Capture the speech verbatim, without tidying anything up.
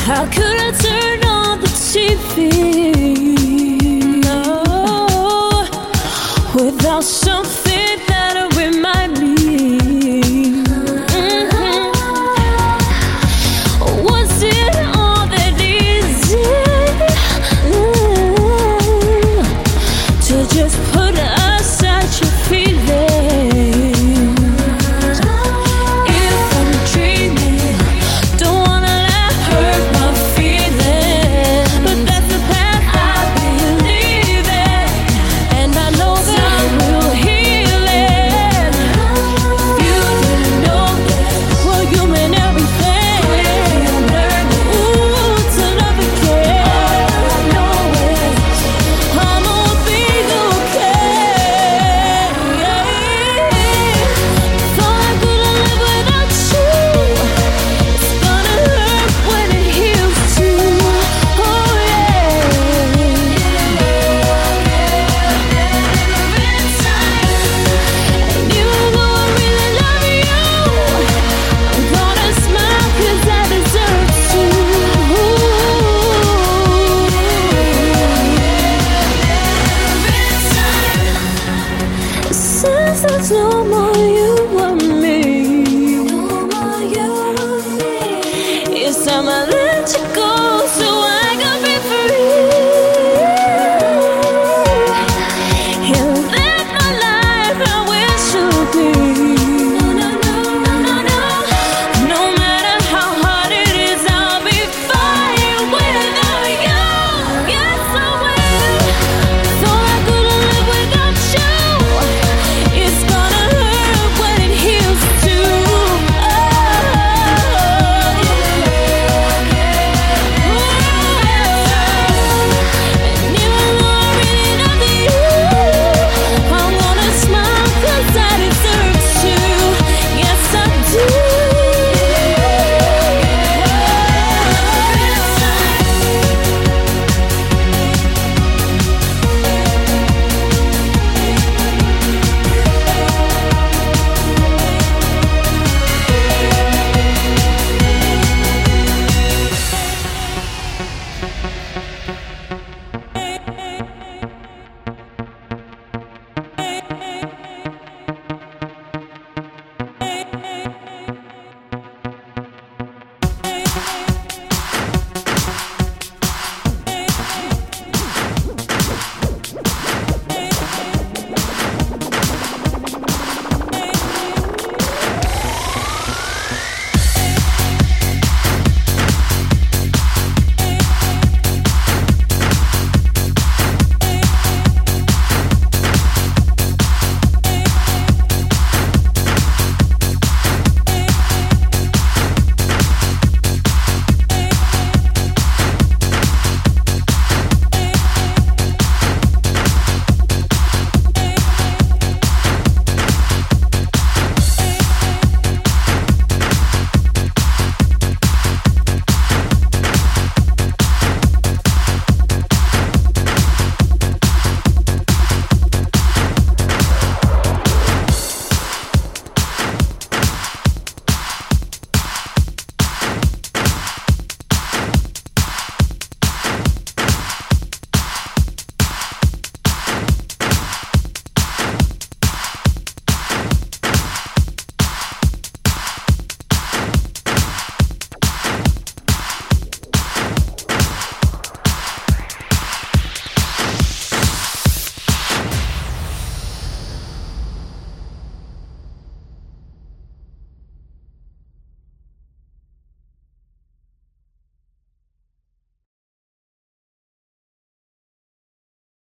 How could I turn on the T V? No, without something that'll remind me. Mm-hmm. Was it all that easy mm-hmm. to just put aside your feelings? If I'm dreaming, don't wanna let hurt my feelings, but that's the path I believe in, and I know that time will heal it. If you didn't know this, well, you meant everything. Ooh, to love again. All I know is I'ma be okay. Thought I couldn't live without you. It's gonna hurt when it heals too. Oh yeah. And even though I really love you, I'm gonna smile 'cause I deserve to. Since there's no more you and me, it's time I let you go so I can be free and live my life how it should be. No matter how hard it is, I'll be fine without you. Yes, I will. Thought I couldn't live without you. It's gonna hurt when it heals too. Oh, and even though I really love you, I wanna smile 'cause I deserve to. Yes, I do. Hey, hey.